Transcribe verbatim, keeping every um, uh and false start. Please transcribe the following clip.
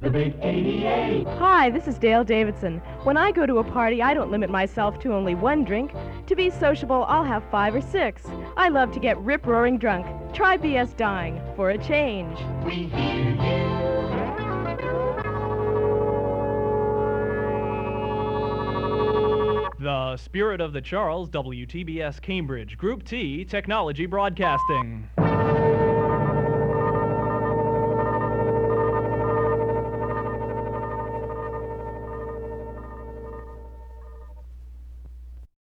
The big eighty-eight. Hi, this is Dale Davidson. When I go to a party, I don't limit myself to only one drink. To be sociable, I'll have five or six. I love to get rip-roaring drunk. Try B S Dying for a change. We hear you. The Spirit of the Charles, W T B S Cambridge, Group T, Technology Broadcasting.